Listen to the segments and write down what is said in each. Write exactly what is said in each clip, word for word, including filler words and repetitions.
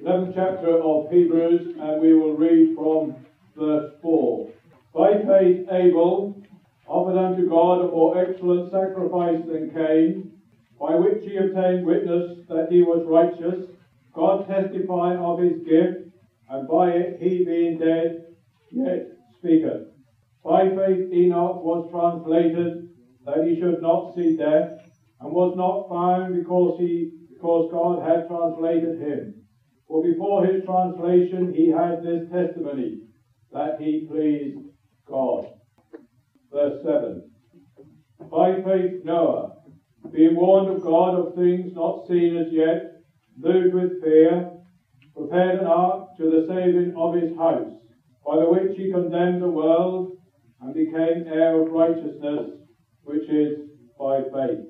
eleventh chapter of Hebrews, and we will read from verse four. By faith Abel offered unto God a more excellent sacrifice than Cain, by which he obtained witness that he was righteous, God testifying of his gift, and by it he being dead yet speaketh. By faith Enoch was translated, that he should not see death, and was not found because he because God had translated him. For before his translation he had this testimony, that he pleased God. Verse seven. By faith Noah, being warned of God of things not seen as yet, moved with fear, prepared an ark to the saving of his house, by the which he condemned the world, and became heir of righteousness, which is by faith.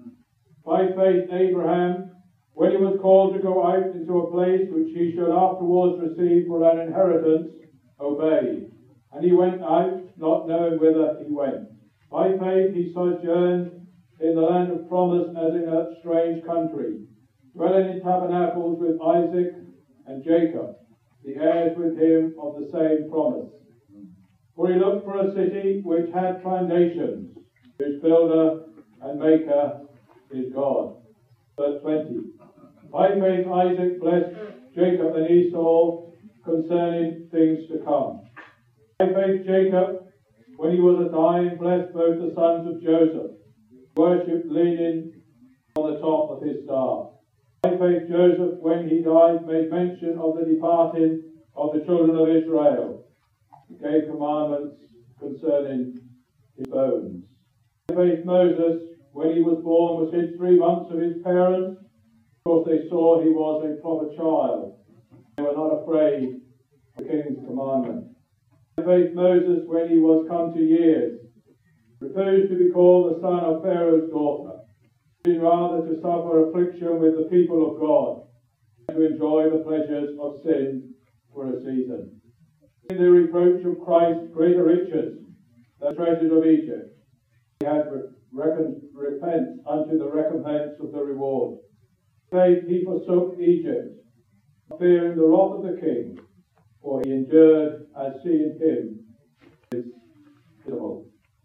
By faith Abraham, when he was called to go out into a place which he should afterwards receive for an inheritance, obeyed. And he went out, not knowing whither he went. By faith he sojourned in the land of promise as in a strange country, dwelling in tabernacles with Isaac and Jacob, the heirs with him of the same promise. For he looked for a city which had foundations, whose builder and maker is God. Verse twenty. By faith Isaac blessed Jacob and Esau concerning things to come. By faith Jacob, when he was a dying, blessed both the sons of Joseph, worshipped leaning on the top of his staff. By faith Joseph, when he died, made mention of the departing of the children of Israel, and gave commandments concerning his bones. By faith Moses, when he was born, was hid three months of his parents, because they saw he was a proper child. They were not afraid of the king's commandment. By faith Moses, when he was come to years, refused to be called the son of Pharaoh's daughter, choosing rather to suffer affliction with the people of God, than to enjoy the pleasures of sin for a season. In the reproach of Christ, greater riches than treasures of Egypt, he had reckoned repent unto the recompense of the reward. Faith he forsook Egypt, fearing the wrath of the king, for he endured as seeing him is visible.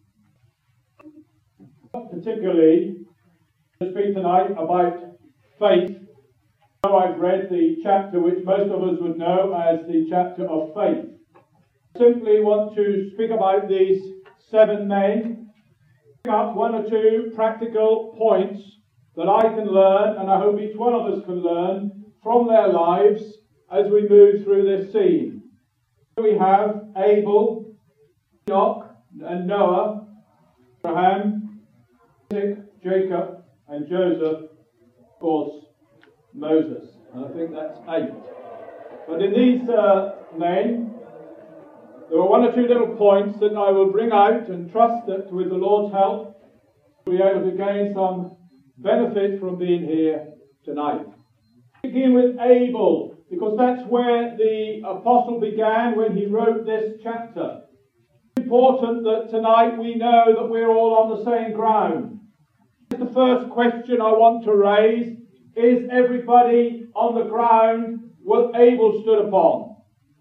Particularly to speak tonight about faith. Now I've read the chapter which most of us would know as the chapter of faith. I simply want to speak about these seven men, pick up one or two practical points that I can learn, and I hope each one of us can learn from their lives as we move through this scene. We have Abel, Enoch, and Noah, Abraham, Isaac, Jacob, and Joseph, of course, Moses. And I think that's eight. But in these uh, men, there are one or two little points that I will bring out and trust that with the Lord's help, we'll be able to gain some benefit from being here tonight. Begin with Abel, because that's where the apostle began when he wrote this chapter. It's important that tonight we know that we're all on the same ground. The first question I want to raise is everybody on the ground what Abel stood upon.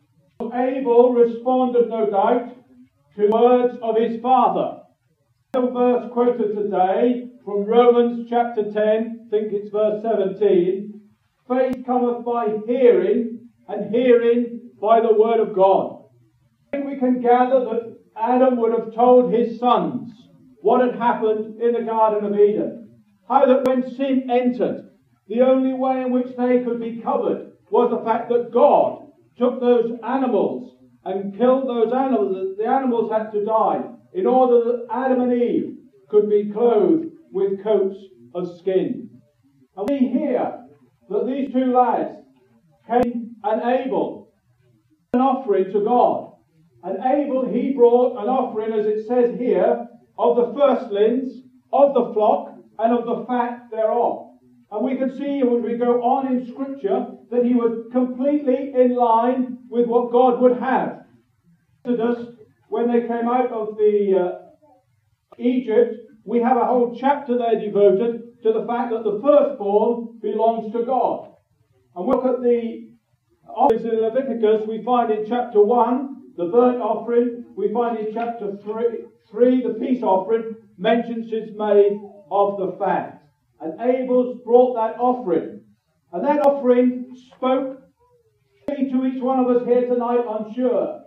Abel responded, no doubt, to words of his father. The verse quoted today from Romans chapter ten, I think it's verse seventeen, faith cometh by hearing, and hearing by the word of God. I think we can gather that Adam would have told his sons what had happened in the Garden of Eden. How that when sin entered, the only way in which they could be covered was the fact that God took those animals and killed those animals. The animals had to die in order that Adam and Eve could be clothed with coats of skin. And we hear that these two lads, Cain and Abel, an offering to God. And Abel, he brought an offering, as it says here, of the firstlings of the flock and of the fat thereof. And we can see as we go on in Scripture that he was completely in line with what God would have. Exodus, when they came out of the uh, Egypt, we have a whole chapter there devoted to the fact that the firstborn belongs to God. And we look at the Offerings in Leviticus we find in chapter one, the burnt offering. We find in chapter three, three the peace offering. Mentions is made of the fat. And Abel's brought that offering. And that offering spoke to each one of us here tonight, I'm sure,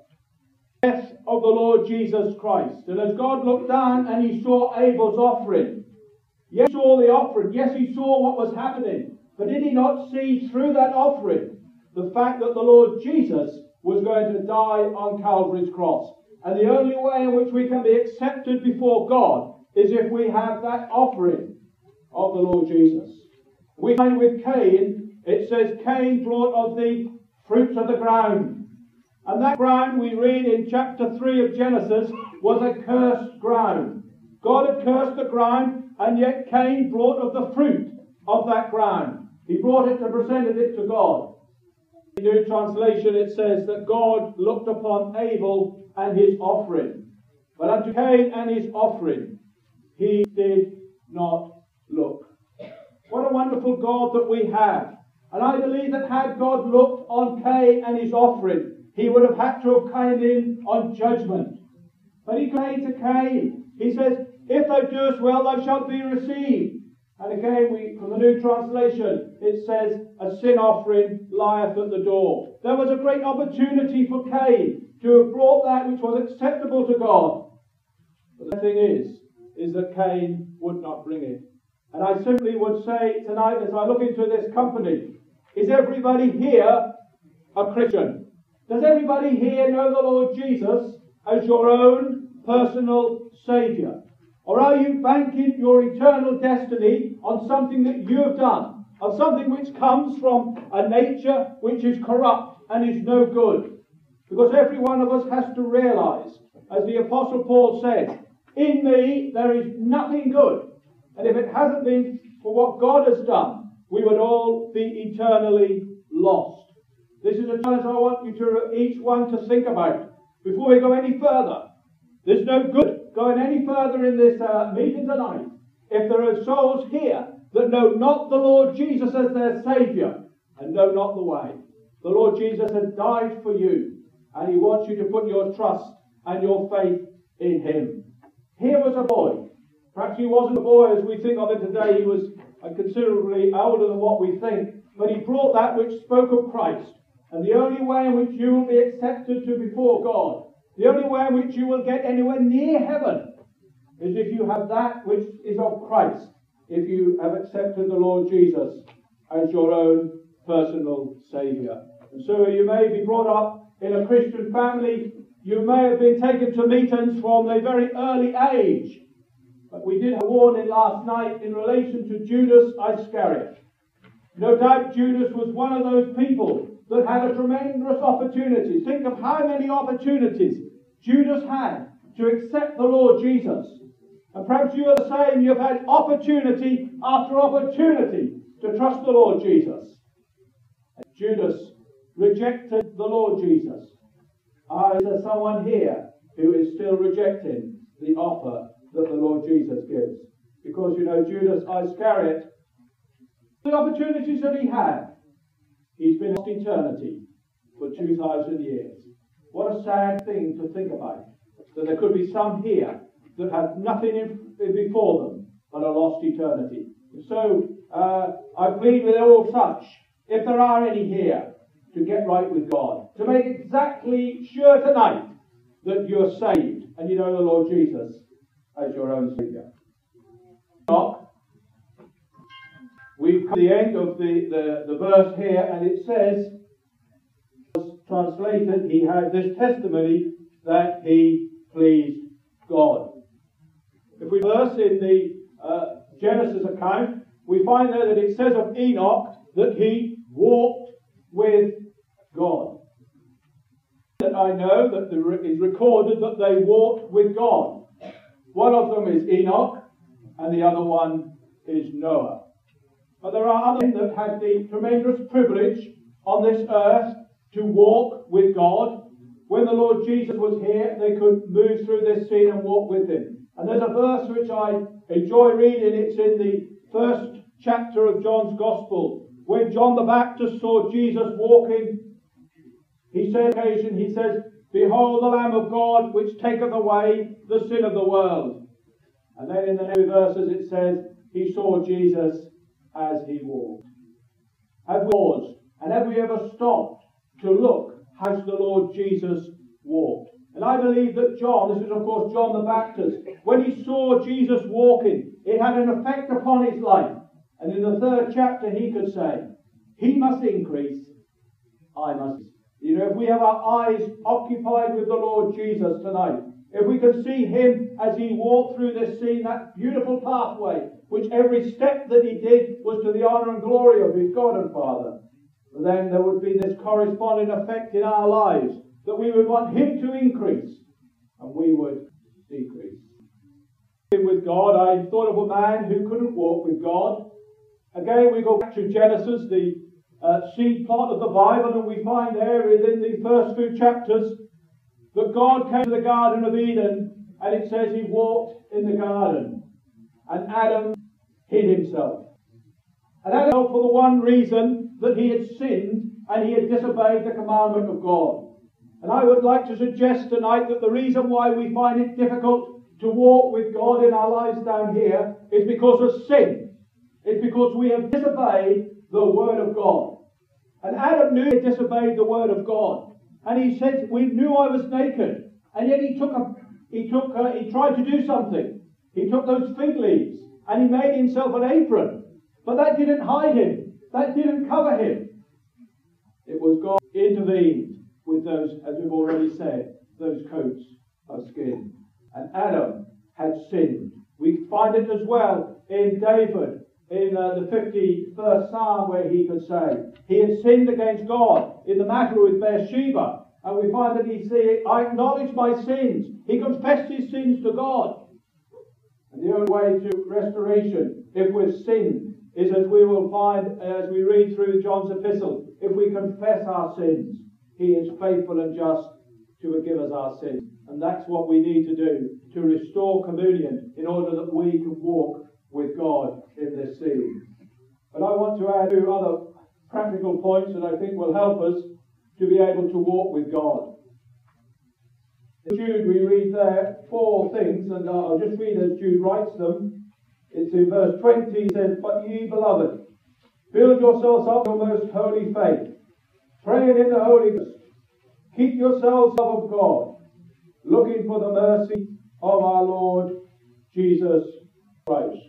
death of the Lord Jesus Christ. And as God looked down and he saw Abel's offering, yes, he saw the offering, yes, he saw what was happening, but did he not see through that offering the fact that the Lord Jesus was going to die on Calvary's cross? And the only way in which we can be accepted before God is if we have that offering of the Lord Jesus. We find with Cain, it says, Cain brought of the fruits of the ground. And that ground, we read in chapter three of Genesis, was a cursed ground. God had cursed the ground, and yet Cain brought of the fruit of that ground. He brought it and presented it to God. In the New Translation it says that God looked upon Abel and his offering, but unto Cain and his offering he did not look. What a wonderful God that we have. And I believe that had God looked on Cain and his offering, he would have had to have come in on judgment. But he said to Cain, he says, if thou doest well, thou shalt be received. And again, we, from the New Translation, it says, a sin offering lieth at the door. There was a great opportunity for Cain to have brought that which was acceptable to God. But the thing is, is that Cain would not bring it. And I simply would say tonight, as I look into this company, is everybody here a Christian? Does everybody here know the Lord Jesus as your own personal Saviour? Or are you banking your eternal destiny on something that you have done, of something which comes from a nature which is corrupt and is no good? Because every one of us has to realise, as the Apostle Paul said, in me there is nothing good. And if it hasn't been for what God has done, we would all be eternally lost. This is a challenge I want you to, each one to think about before we go any further. There's no good going any further in this uh, meeting tonight if there are souls here that know not the Lord Jesus as their Saviour and know not the way. The Lord Jesus has died for you, and he wants you to put your trust and your faith in him. Here was a boy. Perhaps he wasn't a boy as we think of it today. He was uh, considerably older than what we think. But he brought that which spoke of Christ. And the only way in which you will be accepted to before God, the only way in which you will get anywhere near heaven, is if you have that which is of Christ. If you have accepted the Lord Jesus as your own personal Saviour. And so you may be brought up in a Christian family. You may have been taken to meetings from a very early age. But we did have a warning last night in relation to Judas Iscariot. No doubt Judas was one of those people that had a tremendous opportunity. Think of how many opportunities Judas had to accept the Lord Jesus. And perhaps you are the same. You've had opportunity after opportunity to trust the Lord Jesus. And Judas rejected the Lord Jesus. Uh, is there someone here who is still rejecting the offer that the Lord Jesus gives? Because, you know, Judas Iscariot, the opportunities that he had, he's been lost eternity for two thousand years. What a sad thing to think about, that there could be some here that have nothing in, before them but a lost eternity. And so, uh, I plead with all such, if there are any here, to get right with God, to make exactly sure tonight that you're saved and you know the Lord Jesus as your own Saviour. We've come to the end of the, the, the verse here, and it says, translated, he had this testimony that he pleased God. If we verse in the uh, Genesis account, we find there that it says of Enoch that he walked with God. That I know that there is recorded that they walked with God. One of them is Enoch, and the other one is Noah. But there are others that had the tremendous privilege on this earth to walk with God. When the Lord Jesus was here, they could move through this scene and walk with him. And there's a verse which I enjoy reading. It's in the first chapter of John's Gospel. When John the Baptist saw Jesus walking He said, occasion, he says, "Behold the Lamb of God, which taketh away the sin of the world." And then in the next verses it says, he saw Jesus as he walked. Have we paused, and have we ever stopped to look as the Lord Jesus walked? And I believe that John, this is of course John the Baptist, when he saw Jesus walking, it had an effect upon his life. And in the third chapter he could say, he must increase, I must. You know, if we have our eyes occupied with the Lord Jesus tonight, if we can see him as he walked through this scene, that beautiful pathway, which every step that he did was to the honour and glory of his God and Father, then there would be this corresponding effect in our lives, that we would want him to increase and we would decrease. With God, I thought of a man who couldn't walk with God. Again, we go back to Genesis, the uh, seed plot of the Bible, and we find there within the first few chapters that God came to the Garden of Eden, and it says he walked in the garden, and Adam hid himself. And Adam, for the one reason that he had sinned and he had disobeyed the commandment of God. And I would like to suggest tonight that the reason why we find it difficult to walk with God in our lives down here is because of sin. It's because we have disobeyed the Word of God. And Adam knew he had disobeyed the Word of God. And he said, "We knew I was naked." And yet he took a, he took, a, he tried to do something. He took those fig leaves and he made himself an apron. But that didn't hide him. That didn't cover him. It was God intervened with those, as we've already said, those coats of skin. And Adam had sinned. We find it as well in David, in uh, the fifty-first Psalm, where he could say, he had sinned against God in the matter with Bathsheba. And we find that he said, "I acknowledge my sins." He confessed his sins to God. And the only way to restoration, if we've sinned, is as we will find as we read through John's epistle, if we confess our sins, he is faithful and just to forgive us our sins. And that's what we need to do to restore communion in order that we can walk with God in this scene. But I want to add two other practical points that I think will help us to be able to walk with God. In Jude we read there four things, and I'll just read as Jude writes them. It's in verse twenty, it says, "But ye, beloved, build yourselves up in your most holy faith, praying in the Holy Ghost. Keep yourselves love of God, looking for the mercy of our Lord Jesus Christ."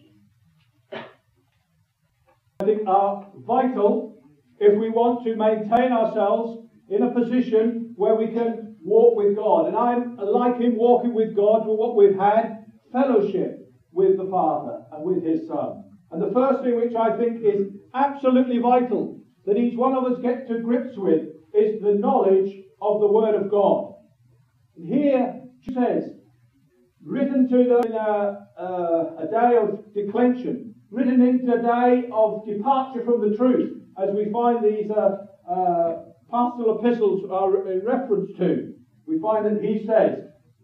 I think are vital if we want to maintain ourselves in a position where we can walk with God. And I'm like him walking with God with what we've had, fellowship with the Father and with his Son. And the first thing which I think is absolutely vital that each one of us get to grips with is the knowledge of the Word of God. And here it says, written to them in a, uh, a day of declension, written into a day of departure from the truth, as we find these uh, uh, pastoral epistles are in reference to. We find that he says,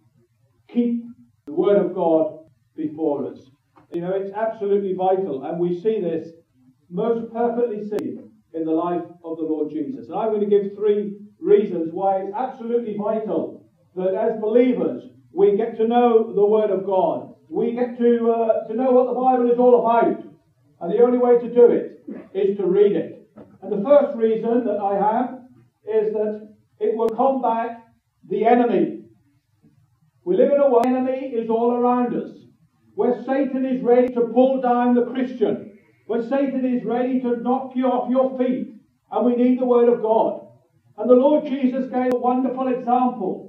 keep the Word of God before us. You know, it's absolutely vital, and we see this most perfectly seen in the life of the Lord Jesus. And I'm going to give three reasons why it's absolutely vital that as believers we get to know the Word of God. We get to uh, to know what the Bible is all about. And the only way to do it is to read it. And the first reason that I have is that it will combat the enemy. We live in a world where the enemy is all around us, where Satan is ready to pull down the Christian, where Satan is ready to knock you off your feet. And we need the Word of God. And the Lord Jesus gave a wonderful example.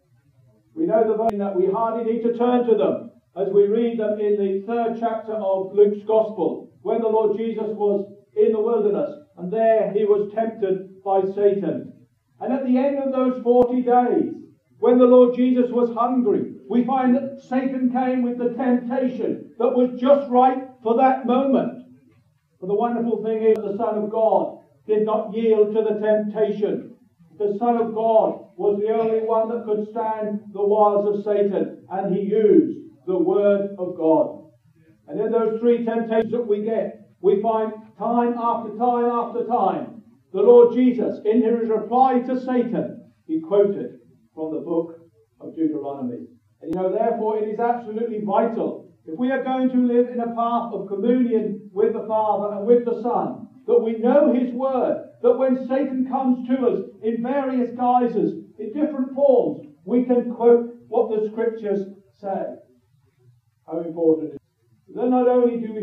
We know the verse that we hardly need to turn to them as we read them in the third chapter of Luke's Gospel, when the Lord Jesus was in the wilderness, and there he was tempted by Satan. And at the end of those forty days, when the Lord Jesus was hungry, we find that Satan came with the temptation that was just right for that moment. But the wonderful thing is that the Son of God did not yield to the temptation. The Son of God was the only one that could stand the wiles of Satan, and he used the Word of God. And in those three temptations that we get, we find time after time after time the Lord Jesus, in his reply to Satan, he quoted from the book of Deuteronomy. And you know, therefore, it is absolutely vital, if we are going to live in a path of communion with the Father and with the Son, that we know his word, that when Satan comes to us in various guises, in different forms, we can quote what the Scriptures say. How important it is. Then not only do we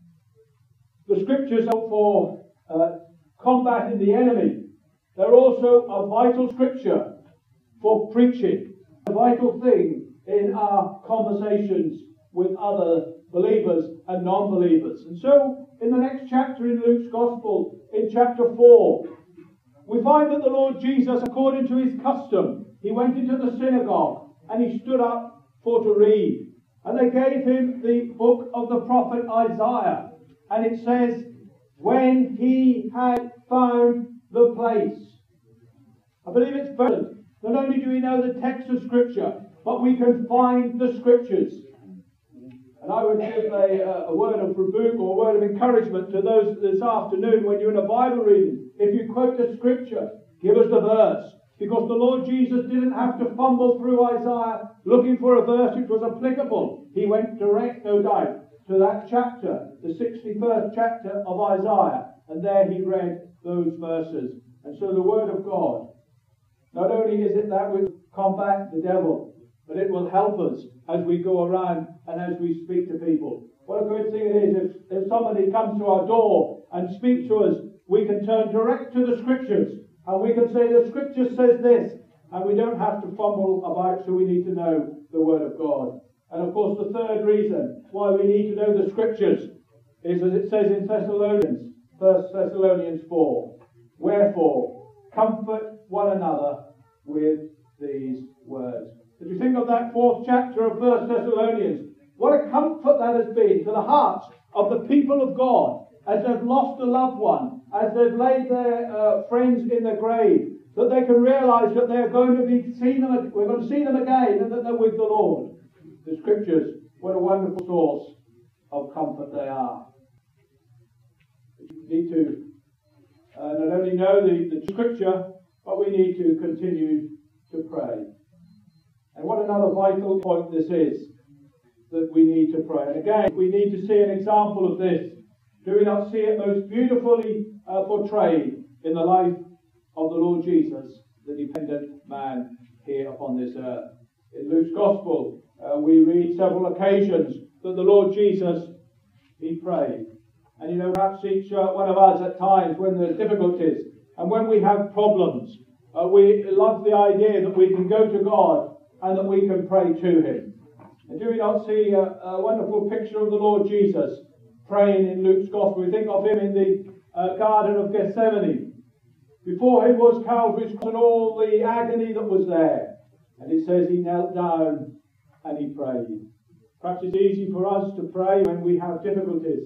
the Scriptures are for uh, combating the enemy, they're also a vital Scripture for preaching, a vital thing in our conversations with other believers and non-believers. And so, in the next chapter in Luke's Gospel, in chapter four, we find that the Lord Jesus, according to his custom, he went into the synagogue and he stood up for to read. And they gave him the book of the prophet Isaiah. And it says, when he had found the place. I believe it's important. Not only do we know the text of Scripture, but we can find the Scriptures. And I would give a, a word of rebuke or a word of encouragement to those this afternoon when you're in a Bible reading. If you quote the Scripture, give us the verse. Because the Lord Jesus didn't have to fumble through Isaiah looking for a verse which was applicable. He went direct, no doubt, to that chapter, the sixty-first chapter of Isaiah. And there he read those verses. And so the Word of God, not only is it that which combat the devil, but it will help us as we go around and as we speak to people. What a good thing it is if, if somebody comes to our door and speaks to us, we can turn direct to the Scriptures and we can say the Scripture says this, and we don't have to fumble about, so we need to know the Word of God. And of course the third reason why we need to know the Scriptures is as it says in Thessalonians, First Thessalonians four, wherefore comfort one another with these words. If you think of that fourth chapter of First Thessalonians, what a comfort that has been to the hearts of the people of God as they've lost a loved one, as they've laid their uh, friends in the grave, that they can realise that they're going to be seen them, we're going to see them again, and that they're with the Lord. The Scriptures, what a wonderful source of comfort they are. We need to uh, not only know the, the Scripture, but we need to continue to pray. And what another vital point this is, that we need to pray. And again, we need to see an example of this. Do we not see it most beautifully uh, portrayed in the life of the Lord Jesus, the dependent man here upon this earth? In Luke's Gospel, uh, we read several occasions that the Lord Jesus, he prayed. And you know, perhaps each uh, one of us at times, when there's difficulties and when we have problems, uh, we love the idea that we can go to God and that we can pray to him. And do we not see a, a wonderful picture of the Lord Jesus praying in Luke's Gospel? We think of him in the uh, Garden of Gethsemane. Before him was Calvary's cross and all the agony that was there. And it says he knelt down and he prayed. Perhaps it's easy for us to pray when we have difficulties.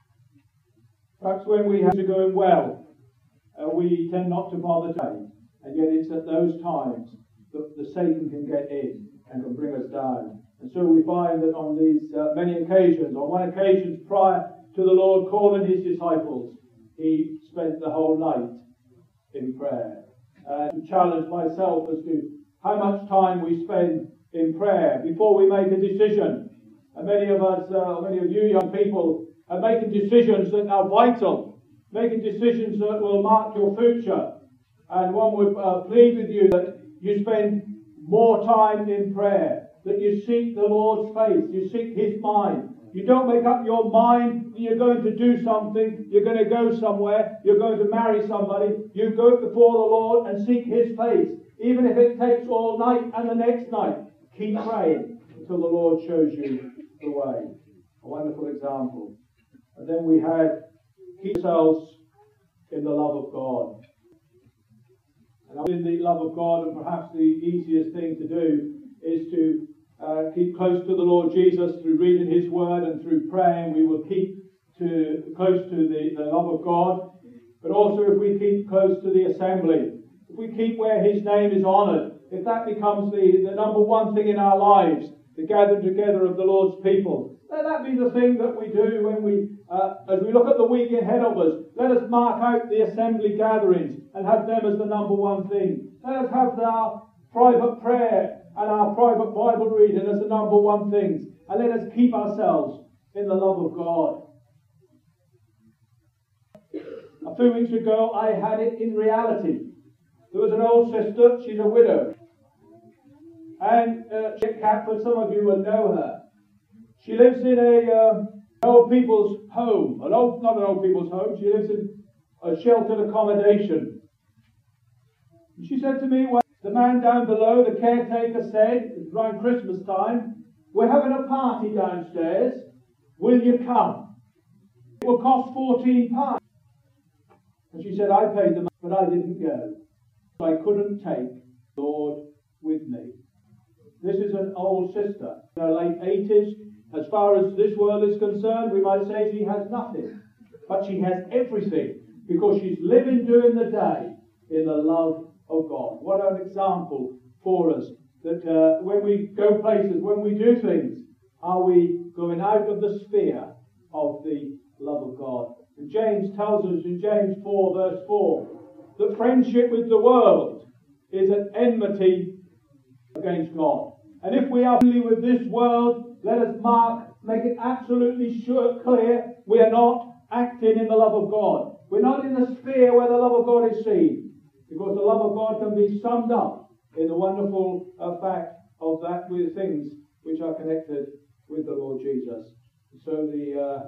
Perhaps when we have to going well, uh, we tend not to bother to pray. And yet it's at those times that the Satan can get in and can bring us down. And so we find that on these uh, many occasions, on one occasion prior to the Lord calling his disciples, he spent the whole night in prayer. Uh, to challenge myself as to how much time we spend in prayer before we make a decision. And many of us, uh, many of you young people, are making decisions that are vital, making decisions that will mark your future. And one would uh, plead with you that you spend more time in prayer, that you seek the Lord's face, you seek his mind. You don't make up your mind that you're going to do something, you're going to go somewhere, you're going to marry somebody. You go before the Lord and seek his face, even if it takes all night and the next night. Keep praying until the Lord shows you the way. A wonderful example. And then we had keep ourselves in the love of God. And in the love of God, and perhaps the easiest thing to do is to uh, keep close to the Lord Jesus through reading his word and through praying. We will keep to close to the, the love of God. But also if we keep close to the assembly, if we keep where his name is honoured, if that becomes the, the number one thing in our lives, the gathering together of the Lord's people, Let that be the thing that we do when we, uh, as we look at the week ahead of us. Let us mark out the assembly gatherings and have them as the number one thing. Let us have our private prayer and our private Bible reading as the number one things. And let us keep ourselves in the love of God. A few weeks ago, I had it in reality. There was an old sister, she's a widow. And uh, she's at Catford, some of you will know her. She lives in a uh, old people's home. An old, not an old people's home, she lives in a sheltered accommodation. And she said to me, well, the man down below, the caretaker, said, it's around Christmas time, we're having a party downstairs. Will you come? It will cost fourteen pounds. And she said, I paid the money, but I didn't go. I couldn't take the Lord with me. This is an old sister, in her late eighties. As far as this world is concerned, we might say she has nothing. But she has everything, because she's living during the day in the love of God. What an example for us, that uh, when we go places, when we do things, are we going out of the sphere of the love of God? And James tells us in James four verse four that friendship with the world is an enmity against God. And if we are friendly with this world, let us mark, make it absolutely sure, clear, we are not acting in the love of God. We're not in the sphere where the love of God is seen. Because the love of God can be summed up in the wonderful uh, fact of that with things which are connected with the Lord Jesus. So the, uh,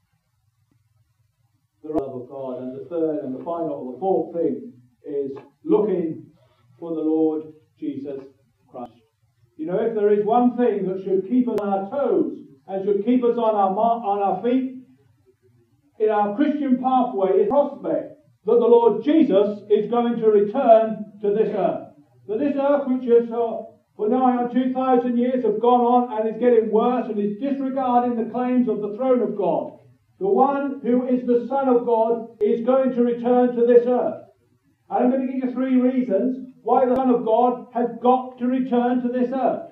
the love of God. And the third and the final, or the fourth thing is looking for the Lord Jesus Christ. You know, if there is one thing that should keep us on our toes and should keep us on our, on our feet in our Christian pathway, is prospect that the Lord Jesus is going to return to this earth. That this earth, which is uh, for nigh on two thousand years, have gone on and is getting worse and is disregarding the claims of the throne of God. The one who is the Son of God is going to return to this earth. And I'm going to give you three reasons why the Son of God has got to return to this earth.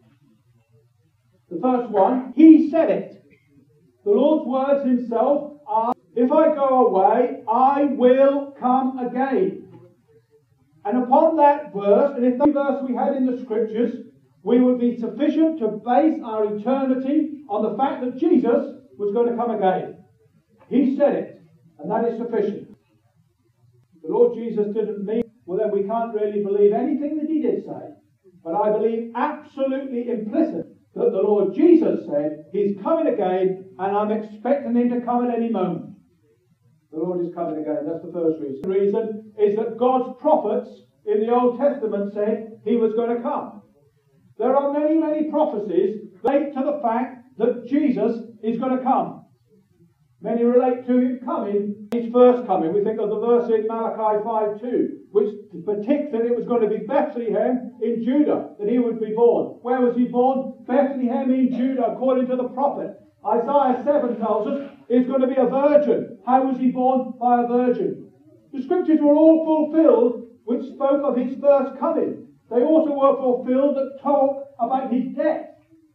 The first one, he said it. The Lord's words himself are, if I go away, I will come again. And upon that verse, and if that verse we had in the Scriptures, we would be sufficient to base our eternity on the fact that Jesus was going to come again. He said it, and that is sufficient. The Lord Jesus didn't mean, well then we can't really believe anything that he did say. But I believe absolutely implicit that the Lord Jesus said, he's coming again, and I'm expecting him to come at any moment. The Lord is coming again. That's the first reason. The reason is that God's prophets in the Old Testament said he was going to come. There are many, many prophecies relate to the fact that Jesus is going to come. Many relate to him coming, his first coming. We think of the verse in Malachi five two, which predicts that it was going to be Bethlehem in Judah, that he would be born. Where was he born? Bethlehem in Judah, according to the prophet. Isaiah seven tells us he's going to be a virgin. How was he born? By a virgin. The scriptures were all fulfilled which spoke of his first coming. They also were fulfilled that talk about his death.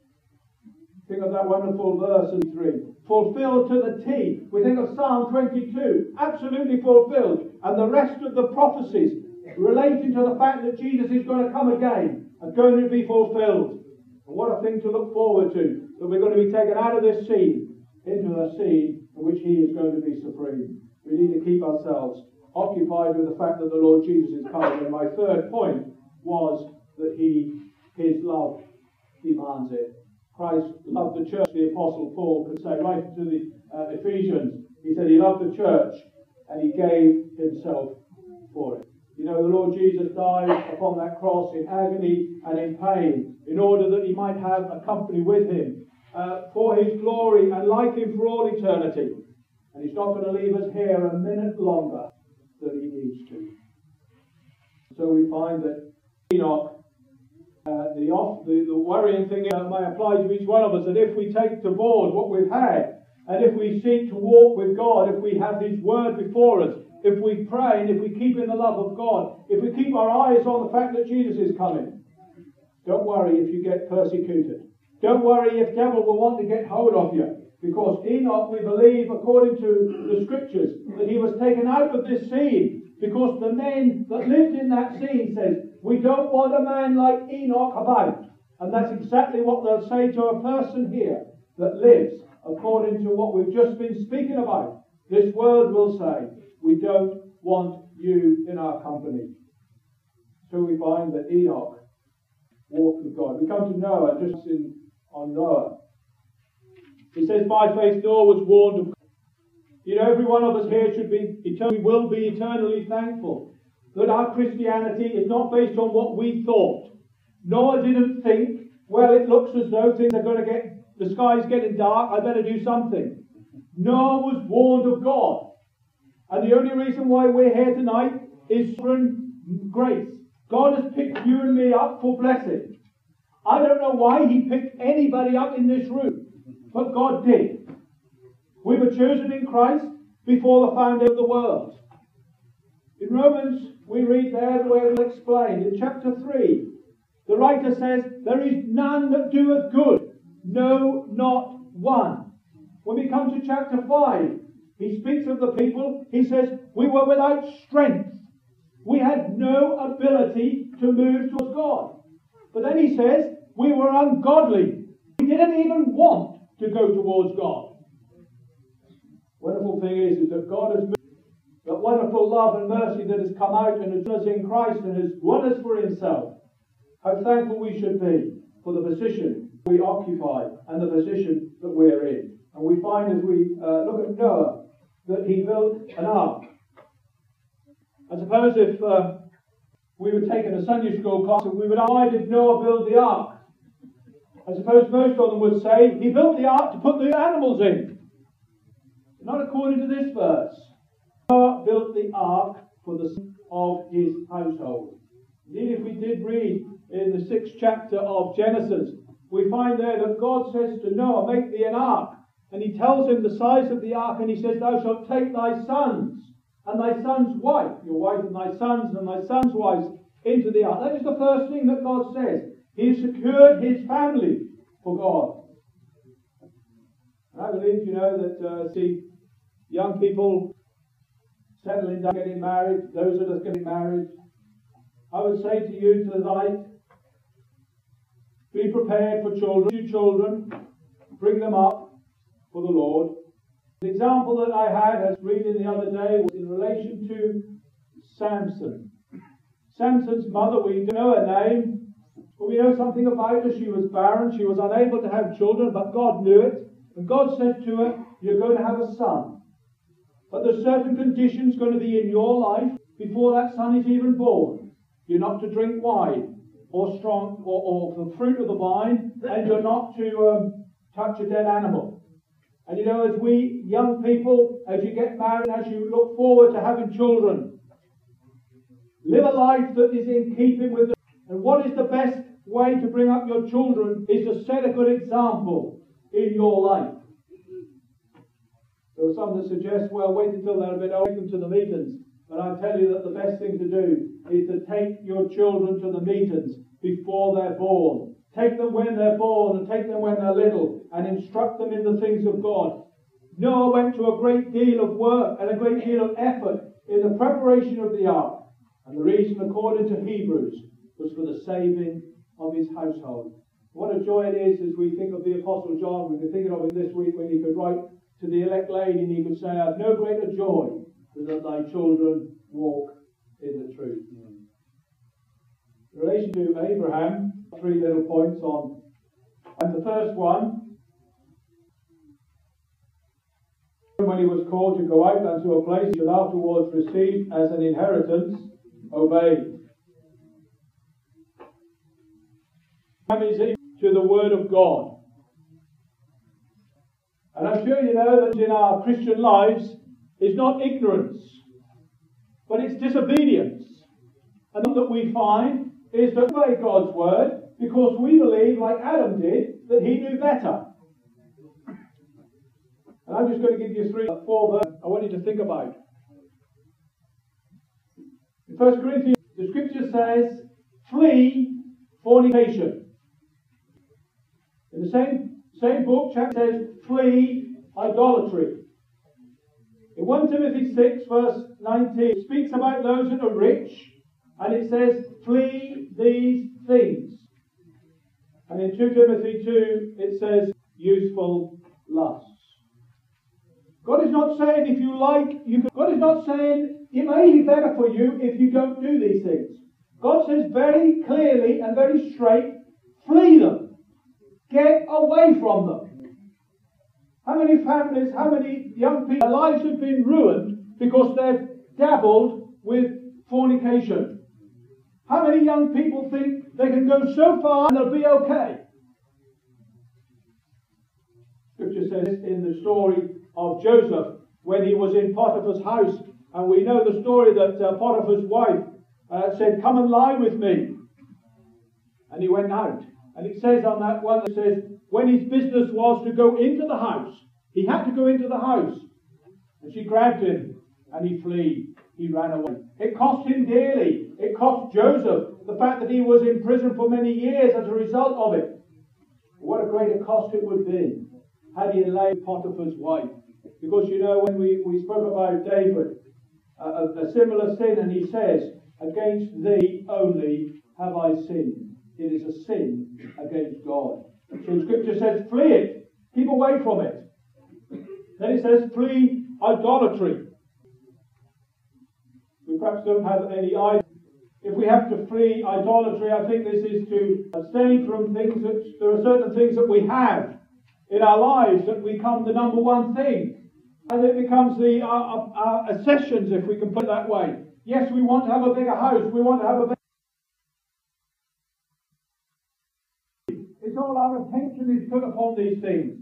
Think of that wonderful verse in three. Fulfilled to the T. We think of Psalm twenty-two. Absolutely fulfilled. And the rest of the prophecies relating to the fact that Jesus is going to come again are going to be fulfilled. And what a thing to look forward to. That we're going to be taken out of this scene into a scene in which he is going to be supreme. We need to keep ourselves occupied with the fact that the Lord Jesus is coming. And my third point was that he, his love demands it. Christ loved the church, the Apostle Paul could say right to the uh, Ephesians. He said he loved the church and he gave himself for it. You know, the Lord Jesus died upon that cross in agony and in pain in order that he might have a company with him uh, for his glory and like him for all eternity. And he's not going to leave us here a minute longer than he needs to. So we find that Enoch, Uh, the, off, the, the worrying thing uh, may apply to each one of us, that if we take to board what we've had, and if we seek to walk with God, if we have his word before us, if we pray, and if we keep in the love of God, if we keep our eyes on the fact that Jesus is coming, don't worry if you get persecuted. Don't worry if devil will want to get hold of you. Because Enoch, we believe, according to the scriptures, that he was taken out of this scene. Because the men that lived in that scene says, we don't want a man like Enoch about. And that's exactly what they'll say to a person here that lives according to what we've just been speaking about. This world will say, we don't want you in our company. So we find that Enoch walked with God. We come to Noah, just in, on Noah. He says, by faith Noah was warned of God. You know, every one of us here should be, eternally, will be eternally thankful that our Christianity is not based on what we thought. Noah didn't think, well, it looks as though things are going to get, the sky's getting dark, I better do something. Noah was warned of God. And the only reason why we're here tonight is sovereign grace. God has picked you and me up for blessing. I don't know why He picked anybody up in this room, but God did. We were chosen in Christ before the foundation of the world. In Romans, we read there the way it was explained. In chapter three, the writer says, there is none that doeth good, no, not one. When we come to chapter five, he speaks of the people. He says, we were without strength. We had no ability to move towards God. But then he says, we were ungodly. We didn't even want to go towards God. Wonderful thing is, is that God has moved. That wonderful love and mercy that has come out and has done us in Christ and has won us for Himself. How thankful we should be for the position we occupy and the position that we're in. And we find as we uh, look at Noah that he built an ark. I suppose if uh, we were taking a Sunday school class, we would ask, why did Noah build the ark? I suppose most of them would say he built the ark to put the animals in. Not according to this verse. Noah built the ark for the sake of his household. Indeed, if we did read in the sixth chapter of Genesis, we find there that God says to Noah, make thee an ark. And He tells him the size of the ark, and He says, thou shalt take thy sons and thy son's wife, your wife and thy sons and thy sons' wives, into the ark. That is the first thing that God says. He has secured his family for God. And I believe, you know, that, uh, see, young people settling down, getting married, those that are getting married, I would say to you tonight, be prepared for children, your children, bring them up for the Lord. The example that I had, as reading the other day, was in relation to Samson. Samson's mother, we don't know her name, but we know something about her. She was barren, she was unable to have children, but God knew it. And God said to her, you're going to have a son. But there's certain conditions going to be in your life before that son is even born. You're not to drink wine or strong or, or the fruit of the vine, and you're not to um, touch a dead animal. And you know, as we young people, as you get married, as you look forward to having children, live a life that is in keeping with the... And what is the best way to bring up your children is to set a good example in your life. There are some that suggest, well, wait until they're a bit old, take them to the meetings. But I tell you that the best thing to do is to take your children to the meetings before they're born. Take them when they're born and take them when they're little and instruct them in the things of God. Noah went to a great deal of work and a great deal of effort in the preparation of the ark. And the reason, according to Hebrews, was for the saving of his household. What a joy it is as we think of the Apostle John. We've been thinking of him this week when he could write to the elect lady and he could say, I have no greater joy than that thy children walk in the truth. In relation to Abraham, three little points on. And the first one, when he was called to go out unto a place he should afterwards receive as an inheritance, obeyed. And is to the word of God. And I'm sure you know that in our Christian lives is not ignorance, but it's disobedience. And that we find is to obey God's word because we believe, like Adam did, that he knew better. And I'm just going to give you three, four verses I want you to think about. In First Corinthians, the scripture says, flee fornication. In the same, same book, chapter says, flee idolatry. In First Timothy six, verse nineteen, it speaks about those that are rich, and it says, flee these things. And in Second Timothy two, it says, useful lusts. God is not saying if you like, you can. God is not saying it may be better for you if you don't do these things. God says very clearly and very straight, flee them. Get away from them. How many families, how many young people, their lives have been ruined because they've dabbled with fornication? How many young people think they can go so far and they'll be okay? Scripture says in the story of Joseph, when he was in Potiphar's house, and we know the story that uh, Potiphar's wife uh, said, come and lie with me. And he went out. And it says on that one, it says, when his business was to go into the house, he had to go into the house. And she grabbed him, and he fled. He ran away. It cost him dearly. It cost Joseph the fact that he was in prison for many years as a result of it. What a greater cost it would be had he laid Potiphar's wife. Because, you know, when we, we spoke about David, uh, a, a similar sin, and he says, against thee only have I sinned. It is a sin against God. So Scripture says, flee it. Keep away from it. Then it says, flee idolatry. We perhaps don't have any idea. If we have to flee idolatry, I think this is to abstain from things that, there are certain things that we have in our lives that become the number one thing. And it becomes the our, our obsessions, if we can put it that way. Yes, we want to have a bigger house. We want to have a bigger... It's all our attention is put upon these things.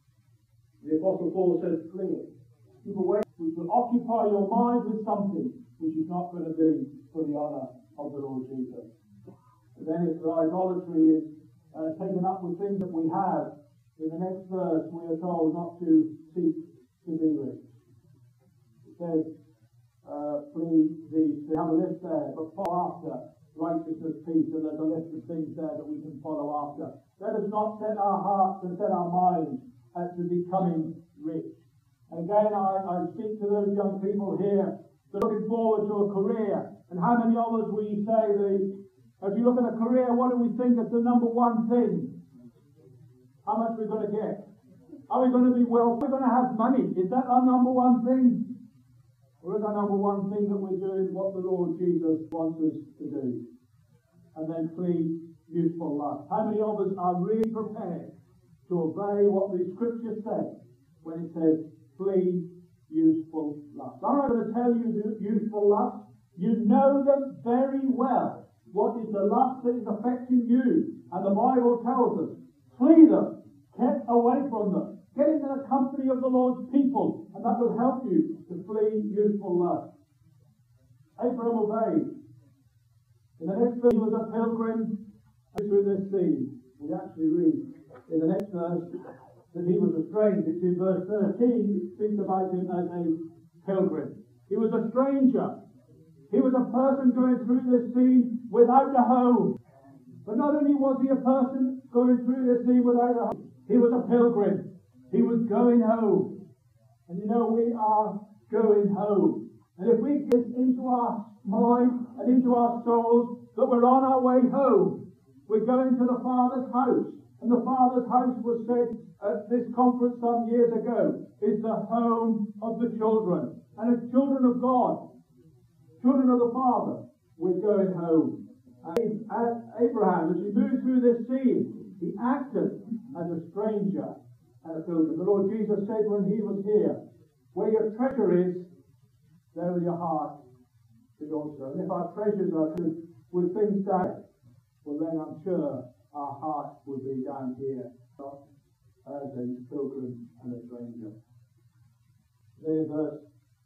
The Apostle Paul says, flee it. Keep away, which will occupy your mind with something which is not going to be for the honour of the Lord Jesus. And then if the idolatry is uh, taken up with things that we have, in the next verse we are told not to seek to be rich. It says, uh, flee these, they have a list there, but follow after righteousness, peace, and there's a list of things there that we can follow after. Let us not set our hearts and set our minds as to becoming rich. And again, I, I speak to those young people here that are looking forward to a career. And how many of us we say, the, as you look at a career, what do we think is the number one thing? How much we're going to get? Are we going to be wealthy? Are we going to have money? Is that our number one thing? Or is our number one thing that we're doing what the Lord Jesus wants us to do? And then flee useful lust. How many of us are really prepared to obey what the Scripture says when it says, flee useful lust? I'm not going to tell you the useful lust. You know them very well. What is the lust that is affecting you? And the Bible tells us, flee them. Get away from them. Get into the company of the Lord's people, and that will help you to flee useful lust. Abraham obeyed. In the next verse, he was a pilgrim through this sea. We actually read in the next verse that he was a stranger. It's in verse thirteen, it speaks about him as a pilgrim. He was a stranger. He was a person going through this sea without a home. But not only was he a person going through this sea without a home, he was a pilgrim. He was going home. And you know, we are going home. And if we get into our mind and into our souls that we're on our way home, we're going to the Father's house. And the Father's house was said at this conference some years ago, is the home of the children. And as children of God, children of the Father, we're going home. And Abraham, as he moved through this sea, he acted as a stranger and a pilgrim. The Lord Jesus said when he was here, where your treasure is, there will your heart be also. And if our treasures are good with things down, well then I'm sure our heart will be down here, not as a pilgrim and a stranger. There's verse.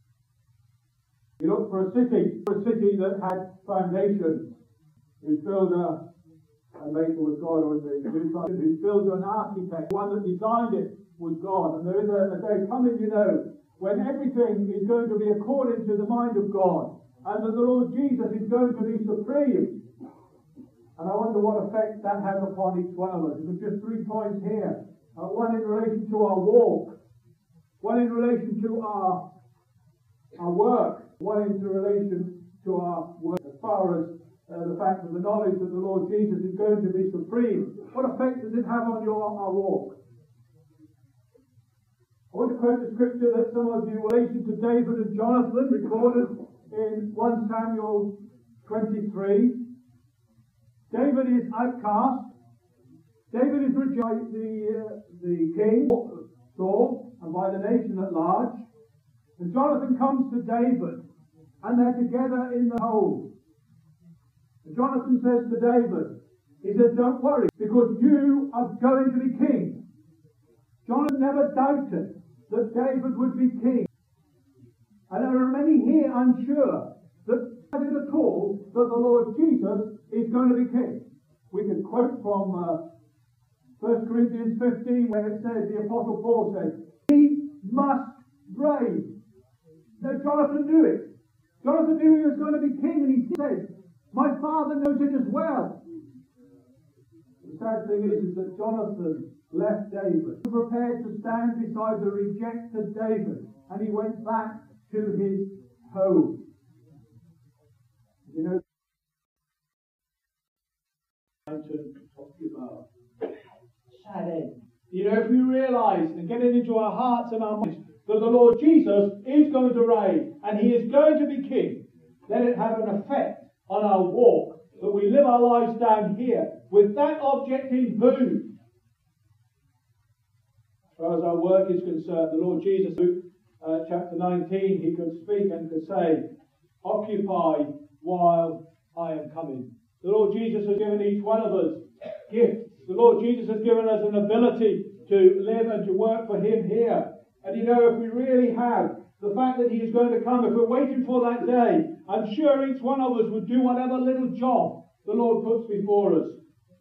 You look for a city, for a city that had foundations, whose builder and maker was God, or the whose builder and architect, one that designed it was God. And there is a, a day coming, you know, when everything is going to be according to the mind of God, and that the Lord Jesus is going to be supreme. And And I wonder what effect that has upon each one of us. There's just three points here. Uh, one in relation to our walk, one in relation to our, our work, one in relation to our work as far as uh, the fact of the knowledge that the Lord Jesus is going to be supreme. What effect does it have on your our walk? I want to quote the scripture that some of you relation to David and Jonathan, recorded in First Samuel twenty-three. David is outcast. David is rejected by the, uh, the king, Saul, and by the nation at large. And Jonathan comes to David, and they're together in the hold. And Jonathan says to David, he says, don't worry, because you are going to be king. Jonathan never doubted that David would be king. And there are many here unsure that it at all that the Lord Jesus is going to be king. We can quote from uh, First Corinthians fifteen, where it says, the Apostle Paul says, he must reign. Now Jonathan knew it. Jonathan knew he was going to be king, and he said, my father knows it as well. The sad thing is, is that Jonathan left David, prepared to stand beside the rejected David, and he went back to his home. You know, sad end. You know, if we realise and get it into our hearts and our minds that the Lord Jesus is going to reign and he is going to be king, let it have an effect on our walk, that we live our lives down here with that object in view. As far as our work is concerned, the Lord Jesus, uh, chapter nineteen, he could speak and could say, occupy while I am coming. The Lord Jesus has given each one of us gifts. The Lord Jesus has given us an ability to live and to work for him here. And you know, if we really have the fact that he is going to come, if we're waiting for that day, I'm sure each one of us would do whatever little job the Lord puts before us.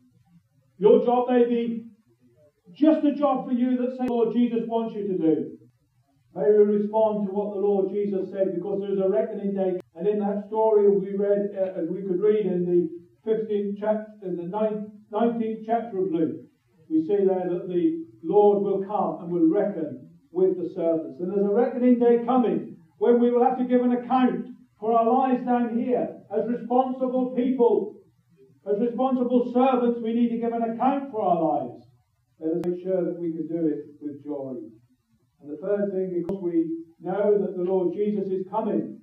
Your job may be just a job for you that, say, Lord Jesus wants you to do. May we respond to what the Lord Jesus said, because there is a reckoning day. And in that story we read, uh, as we could read in the fifteenth chapter, in the nineteenth chapter of Luke, we see there that the Lord will come and will reckon with the servants. And there's a reckoning day coming when we will have to give an account for our lives down here. As responsible people, as responsible servants, we need to give an account for our lives. Let us make sure that we can do it with joy. And the third thing, because we know that the Lord Jesus is coming,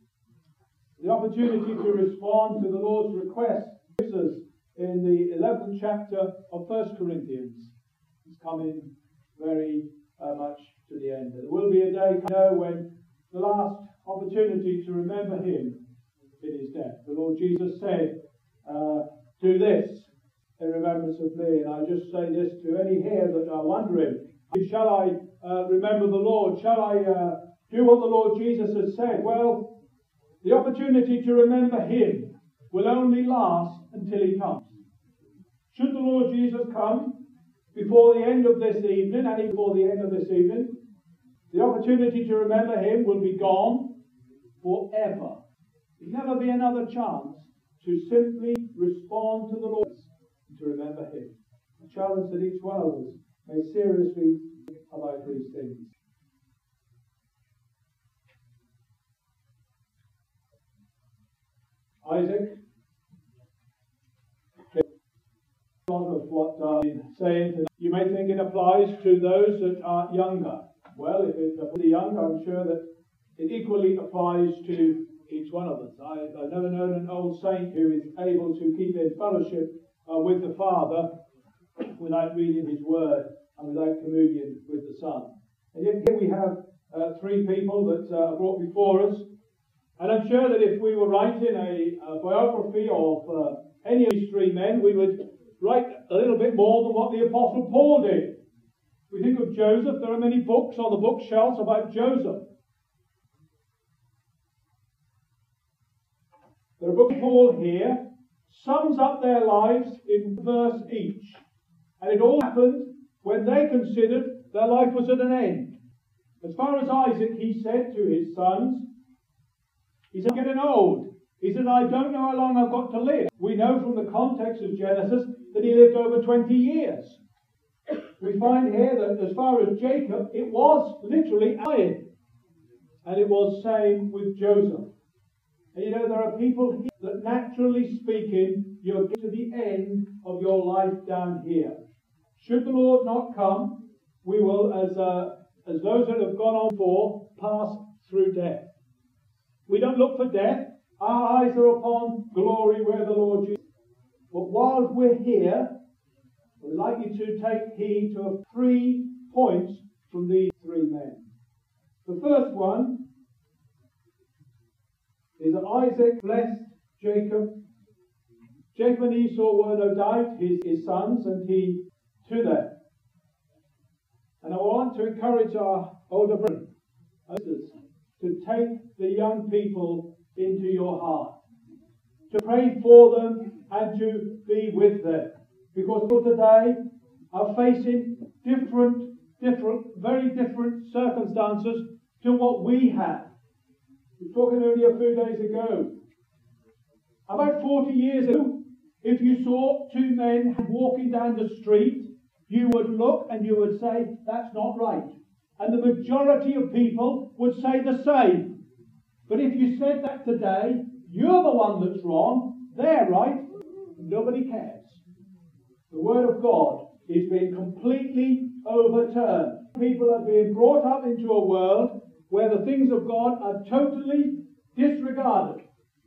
the opportunity to respond to the Lord's request gives us in the eleventh chapter of First Corinthians. It's coming very uh, much to the end. There will be a day come when the last opportunity to remember him in his death. The Lord Jesus said, uh, do this in remembrance of me. And I just say this to any here that are wondering, shall I uh, remember the Lord? Shall I uh, do what the Lord Jesus has said? Well, the opportunity to remember him will only last until he comes. Should the Lord Jesus come before the end of this evening, and before the end of this evening, the opportunity to remember him will be gone forever. There'll never be another chance to simply respond to the Lord and to remember him. A challenge that each one of us may seriously think about these things. Isaac, a lot of what I'm saying tonight, you may think it applies to those that are younger. Well, if it's for the young, I'm sure that it equally applies to each one of us. I, I've never known an old saint who is able to keep in fellowship uh, with the Father without reading his word and without communion with the Son. And yet here we have uh, three people that uh, are brought before us. And I'm sure that if we were writing a, a biography of uh, any of these three men, we would write a little bit more than what the Apostle Paul did. We think of Joseph. There are many books on the bookshelves about Joseph. The book of Paul here sums up their lives in verse each. And it all happened when they considered their life was at an end. As far as Isaac, he said to his sons, he said, I'm getting old. He said, I don't know how long I've got to live. We know from the context of Genesis that he lived over twenty years. We find here that as far as Jacob, it was literally iron. And it was same with Joseph. And you know, there are people here that naturally speaking, you're getting to the end of your life down here. Should the Lord not come, we will, as uh, as those that have gone on before, pass through death. We don't look for death. Our eyes are upon glory where the Lord Jesus. But while we're here, we'd like you to take heed to three points from these three men. The first one is that Isaac blessed Jacob. Jacob and Esau were no doubt his, his sons, and he to them. And I want to encourage our older brothers to take the young people into your heart, to pray for them and to be with them. Because people today are facing different, different, very different circumstances to what we had. We were talking only a few days ago. About forty years ago, if you saw two men walking down the street, you would look and you would say, that's not right. And the majority of people would say the same. But if you said that today, you're the one that's wrong, they're right, nobody cares. The Word of God is being completely overturned. People are being brought up into a world where the things of God are totally disregarded.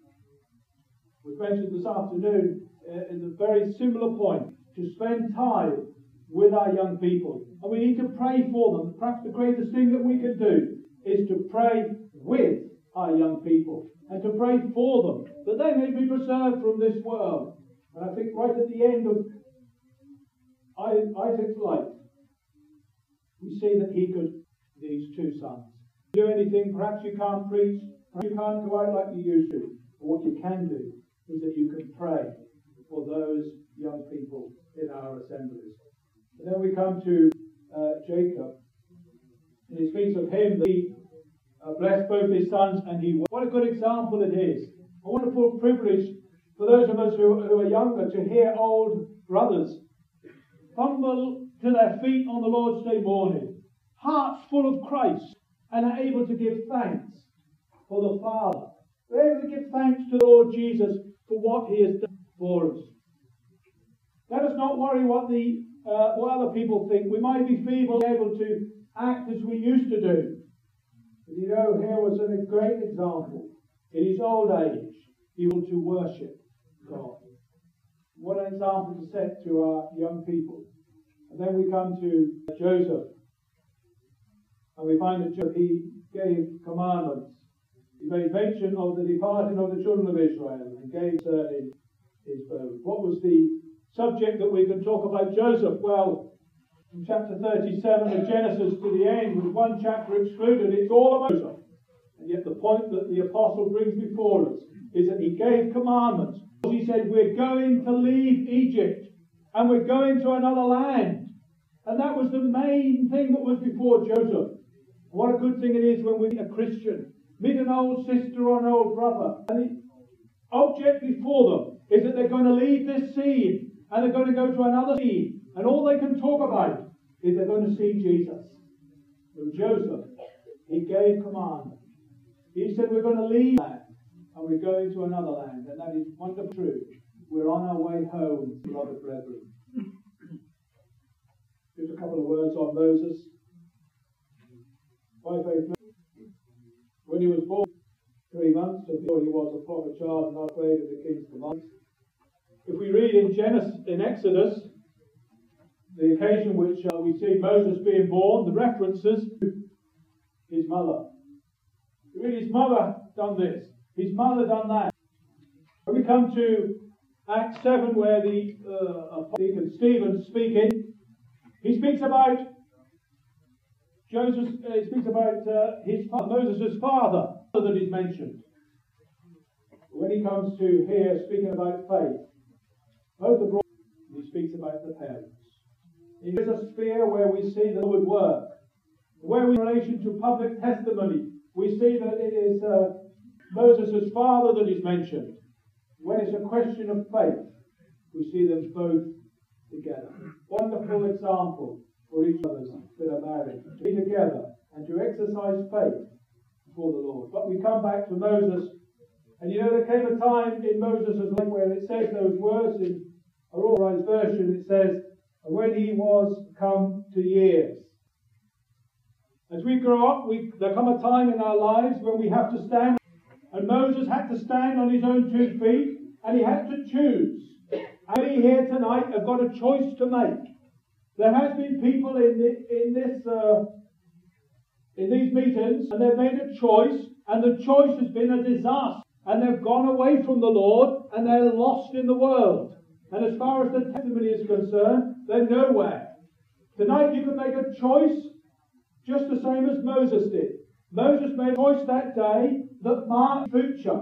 We mentioned this afternoon uh, is a very similar point, to spend time with our young people. And we need to pray for them. Perhaps the greatest thing that we can do is to pray with our young people and to pray for them, that they may be preserved from this world. And I think right at the end of Isaac's life, we see that he could, these two sons, do anything. Perhaps you can't preach, perhaps you can't go out like you used to. But what you can do is that you can pray for those young people in our assemblies. And then we come to uh, Jacob, and it speaks of him that he uh, blessed both his sons, and he. What a good example it is! A wonderful privilege for those of us who, who are younger to hear old brothers fumble to their feet on the Lord's Day morning, hearts full of Christ, and are able to give thanks for the Father. They're able to give thanks to the Lord Jesus for what he has done for us. Let us not worry what the uh, what other people think. We might be feeble, able to act as we used to do. But you know, here was a great example. In his old age, he wanted to worship God. What an example to set to our young people. And then we come to Joseph. And we find that Joseph, he gave commandments. He made mention of the departing of the children of Israel and gave concerning his bones. What was the subject that we can talk about Joseph? Well, from chapter thirty-seven of Genesis to the end, with one chapter excluded, it's all about Joseph. And yet the point that the apostle brings before us is that he gave commandments. He said, we're going to leave Egypt and we're going to another land. And that was the main thing that was before Joseph. What a good thing it is when we meet a Christian, meet an old sister or an old brother, and the object before them is that they're going to leave this scene and they're going to go to another scene, and all they can talk about is they're going to see Jesus. So Joseph, he gave command. He said, we're going to leave land and we're going to another land, and that is wonderful true. We're on our way home, beloved brethren. Just a couple of words on Moses. By faith, when he was born, three months before he was a proper child and not afraid of the king's commands. If we read in Genesis, in Exodus, the occasion which uh, we see Moses being born, the references to his mother. We read his mother done this, his mother done that. When we come to Acts seven, where the uh, Deacon Stephen speaking, he speaks about Joseph. Uh, he speaks about uh, his father, Moses' father that is mentioned. When he comes to here speaking about faith, both are brought. He speaks about the parents. It is a sphere where we see the Lord work, where we, in relation to public testimony, we see that it is uh, Moses' father that is mentioned. When it's a question of faith, we see them both together. Wonderful example for each of us that are married, to be together and to exercise faith before the Lord. But we come back to Moses, and you know there came a time in Moses' life where it says those words in a Authorized Version, it says, when he was come to years. As we grow up, we, there come a time in our lives when we have to stand, and Moses had to stand on his own two feet, and he had to choose. And we here tonight have got a choice to make. There has been people in this, in this uh, in these meetings, and they've made a choice, and the choice has been a disaster, and they've gone away from the Lord, and they're lost in the world. And as far as the testimony is concerned, they're nowhere. Tonight you can make a choice just the same as Moses did. Moses made a choice that day that marked the future.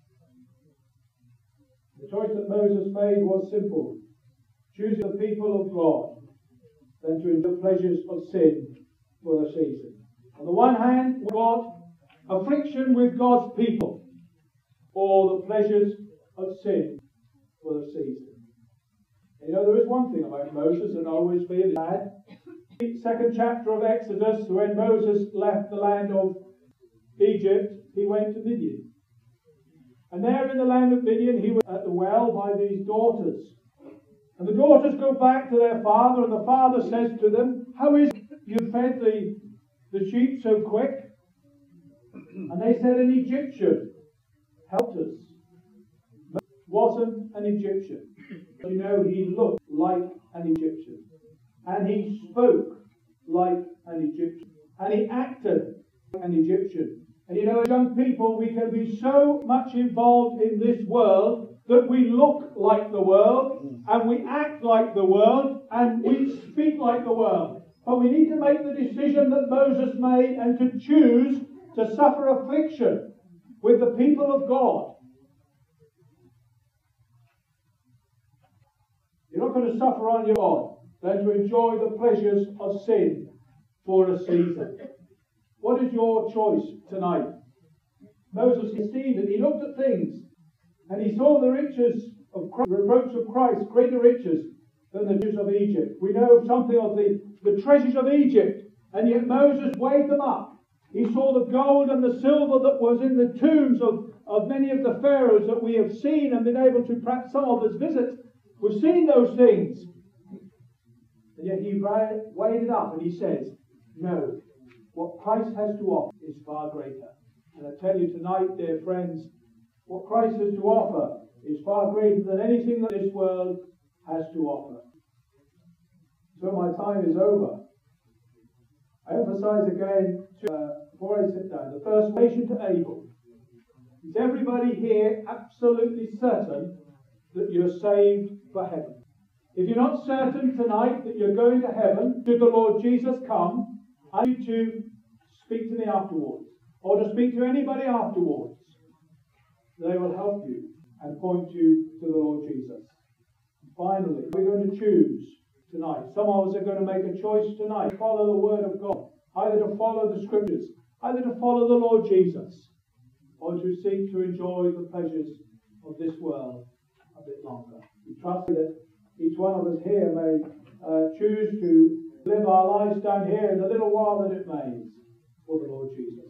The choice that Moses made was simple. Choosing the people of God than to enjoy the pleasures of sin for the season. On the one hand, we've got affliction with God's people, or the pleasures of sin for the season. You know, there is one thing about Moses that I always feel is bad. The second chapter of Exodus, when Moses left the land of Egypt, he went to Midian. And there in the land of Midian, he was at the well by these daughters. And the daughters go back to their father, and the father says to them, how is it you fed the, the sheep so quick? And they said, an Egyptian helped us. But wasn't an Egyptian. You know, he looked like an Egyptian. And he spoke like an Egyptian. And he acted like an Egyptian. And you know, as young people, we can be so much involved in this world that we look like the world, and we act like the world, and we speak like the world. But we need to make the decision that Moses made and to choose to suffer affliction with the people of God. You're not going to suffer on your own than to enjoy the pleasures of sin for a season. What is your choice tonight? Moses esteemed it. He looked at things and he saw the riches of Christ, reproach of Christ, greater riches than the Jews of Egypt. We know something of the, the treasures of Egypt, and yet Moses weighed them up. He saw the gold and the silver that was in the tombs of, of many of the pharaohs that we have seen and been able to, perhaps some of us visit. We've seen those things. And yet he weighed it up and he says, no, what Christ has to offer is far greater. And I tell you tonight, dear friends, what Christ has to offer is far greater than anything that this world has to offer. So my time is over. I emphasize again, to, uh, before I sit down, the first relation to Abel. Is everybody here absolutely certain that you're saved for heaven? If you're not certain tonight that you're going to heaven, should the Lord Jesus come, I need you to speak to me afterwards, or to speak to anybody afterwards. They will help you and point you to the Lord Jesus. Finally, we're going to choose tonight. Some of us are going to make a choice tonight to follow the Word of God, either to follow the Scriptures, either to follow the Lord Jesus, or to seek to enjoy the pleasures of this world a bit longer. We trust that each one of us here may uh, choose to live our lives down here in the little while that it remains for the Lord Jesus.